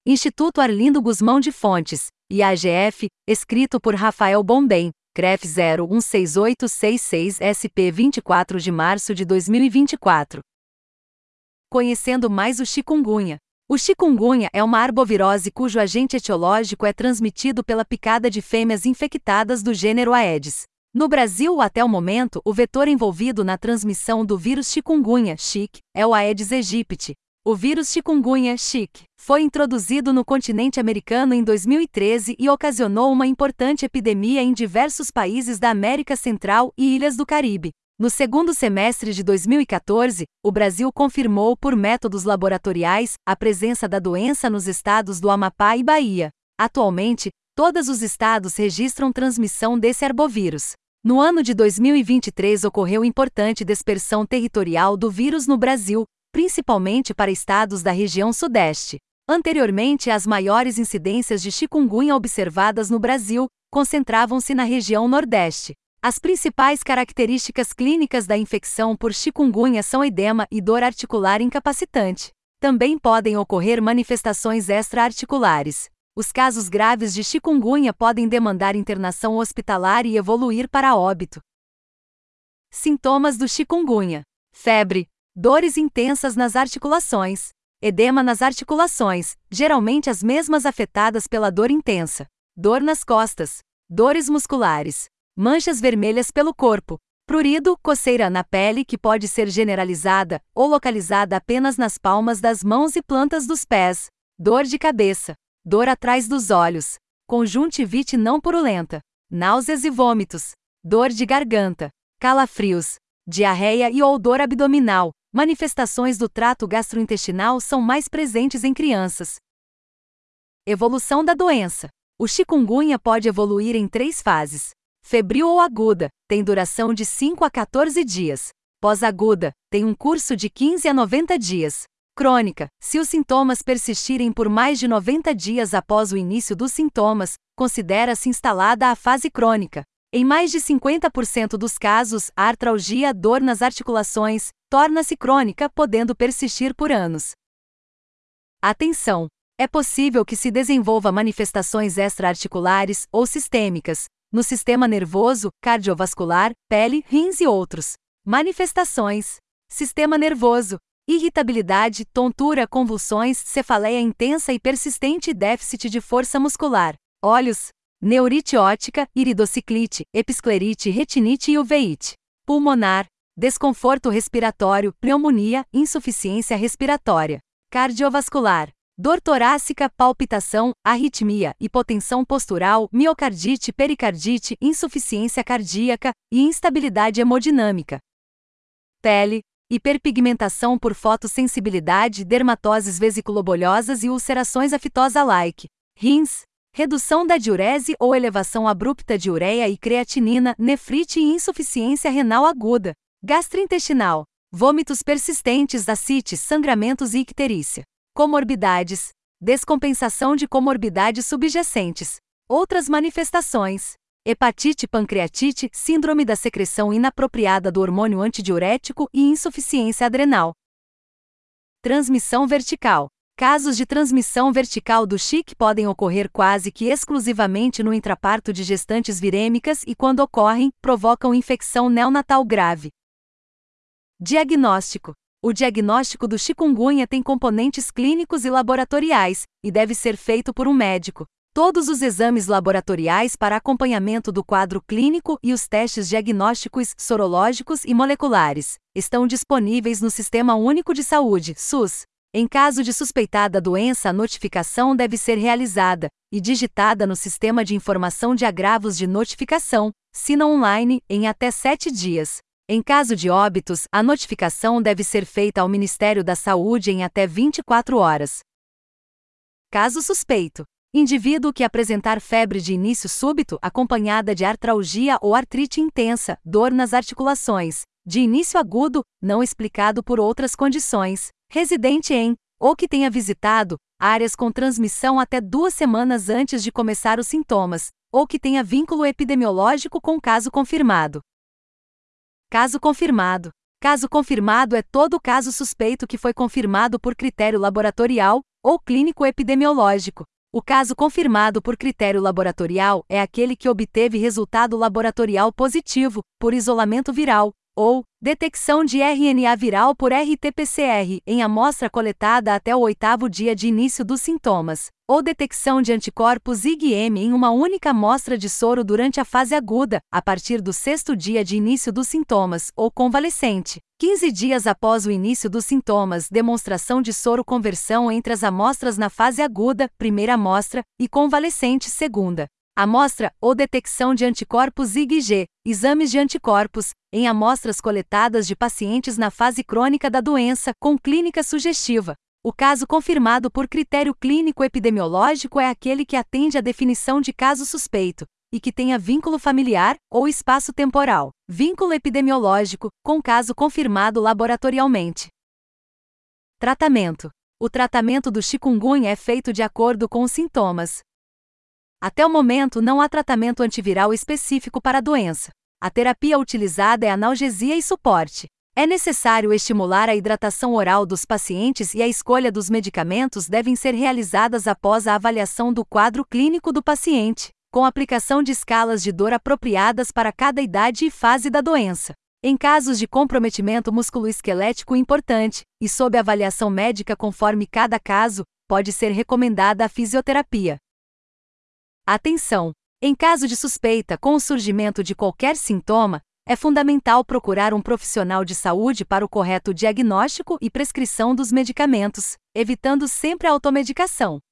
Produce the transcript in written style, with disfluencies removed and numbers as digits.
Instituto Arlindo Guzmão de Fontes, IAGF, escrito por Rafael Bombem, CREF 016866 SP 24 de março de 2024. Conhecendo mais o chikungunya. O chikungunya é uma arbovirose cujo agente etiológico é transmitido pela picada de fêmeas infectadas do gênero Aedes. No Brasil, até o momento, o vetor envolvido na transmissão do vírus chikungunya, CHIK, é o Aedes aegypti. O vírus chikungunya, CHIK, foi introduzido no continente americano em 2013 e ocasionou uma importante epidemia em diversos países da América Central e ilhas do Caribe. No segundo semestre de 2014, o Brasil confirmou por métodos laboratoriais a presença da doença nos estados do Amapá e Bahia. Atualmente, todos os estados registram transmissão desse arbovírus. No ano de 2023 ocorreu importante dispersão territorial do vírus no Brasil, principalmente para estados da região Sudeste. Anteriormente, as maiores incidências de chikungunya observadas no Brasil concentravam-se na região Nordeste. As principais características clínicas da infecção por chikungunya são edema e dor articular incapacitante. Também podem ocorrer manifestações extra-articulares. Os casos graves de chikungunya podem demandar internação hospitalar e evoluir para óbito. Sintomas do chikungunya: febre, dores intensas nas articulações, edema nas articulações, geralmente as mesmas afetadas pela dor intensa, dor nas costas, dores musculares, manchas vermelhas pelo corpo, prurido, coceira na pele que pode ser generalizada ou localizada apenas nas palmas das mãos e plantas dos pés, dor de cabeça, dor atrás dos olhos, conjuntivite não purulenta, náuseas e vômitos, dor de garganta, calafrios, diarreia e ou dor abdominal. Manifestações do trato gastrointestinal são mais presentes em crianças. Evolução da doença. O chikungunya pode evoluir em 3 fases. Febril ou aguda, tem duração de 5 a 14 dias. Pós-aguda, tem um curso de 15 a 90 dias. Crônica, se os sintomas persistirem por mais de 90 dias após o início dos sintomas, considera-se instalada a fase crônica. Em mais de 50% dos casos, a artralgia, dor nas articulações, torna-se crônica, podendo persistir por anos. Atenção! É possível que se desenvolva manifestações extra-articulares ou sistêmicas, no sistema nervoso, cardiovascular, pele, rins e outros. Manifestações: sistema nervoso, irritabilidade, tontura, convulsões, cefaleia intensa e persistente e déficit de força muscular. Olhos: neurite óptica, iridociclite, episclerite, retinite e uveíte. Pulmonar: desconforto respiratório, pneumonia, insuficiência respiratória. Cardiovascular: dor torácica, palpitação, arritmia, hipotensão postural, miocardite, pericardite, insuficiência cardíaca e instabilidade hemodinâmica. Pele: hiperpigmentação por fotossensibilidade, dermatoses vesiculobolhosas e ulcerações aftosa-like. Rins: redução da diurese ou elevação abrupta de ureia e creatinina, nefrite e insuficiência renal aguda. Gastrointestinal: vômitos persistentes, ascites, sangramentos e icterícia. Comorbidades: descompensação de comorbidades subjacentes. Outras manifestações: hepatite, pancreatite, síndrome da secreção inapropriada do hormônio antidiurético e insuficiência adrenal. Transmissão vertical. Casos de transmissão vertical do CHIK podem ocorrer quase que exclusivamente no intraparto de gestantes virêmicas e, quando ocorrem, provocam infecção neonatal grave. Diagnóstico. O diagnóstico do chikungunya tem componentes clínicos e laboratoriais, e deve ser feito por um médico. Todos os exames laboratoriais para acompanhamento do quadro clínico e os testes diagnósticos, sorológicos e moleculares estão disponíveis no Sistema Único de Saúde, SUS. Em caso de suspeitada doença, a notificação deve ser realizada e digitada no Sistema de Informação de Agravos de Notificação, SINA online, em até 7 dias. Em caso de óbitos, a notificação deve ser feita ao Ministério da Saúde em até 24 horas. Caso suspeito: indivíduo que apresentar febre de início súbito acompanhada de artralgia ou artrite intensa, dor nas articulações, de início agudo, não explicado por outras condições, residente em, ou que tenha visitado, áreas com transmissão até 2 semanas antes de começar os sintomas, ou que tenha vínculo epidemiológico com caso confirmado. Caso confirmado. Caso confirmado é todo caso suspeito que foi confirmado por critério laboratorial, ou clínico epidemiológico. O caso confirmado por critério laboratorial é aquele que obteve resultado laboratorial positivo, por isolamento viral, ou detecção de RNA viral por RT-PCR em amostra coletada até o 8º dia de início dos sintomas, ou detecção de anticorpos IgM em uma única amostra de soro durante a fase aguda, a partir do 6º dia de início dos sintomas, ou convalescente. 15 dias após o início dos sintomas, demonstração de soro conversão entre as amostras na fase aguda, primeira amostra, e convalescente, segunda amostra, ou detecção de anticorpos IgG, exames de anticorpos, em amostras coletadas de pacientes na fase crônica da doença, com clínica sugestiva. O caso confirmado por critério clínico epidemiológico é aquele que atende à definição de caso suspeito, e que tenha vínculo familiar, ou espaço temporal, vínculo epidemiológico, com caso confirmado laboratorialmente. Tratamento. O tratamento do chikungunya é feito de acordo com os sintomas. Até o momento não há tratamento antiviral específico para a doença. A terapia utilizada é analgesia e suporte. É necessário estimular a hidratação oral dos pacientes e a escolha dos medicamentos devem ser realizadas após a avaliação do quadro clínico do paciente, com aplicação de escalas de dor apropriadas para cada idade e fase da doença. Em casos de comprometimento musculoesquelético importante, e sob avaliação médica conforme cada caso, pode ser recomendada a fisioterapia. Atenção! Em caso de suspeita com o surgimento de qualquer sintoma, é fundamental procurar um profissional de saúde para o correto diagnóstico e prescrição dos medicamentos, evitando sempre a automedicação.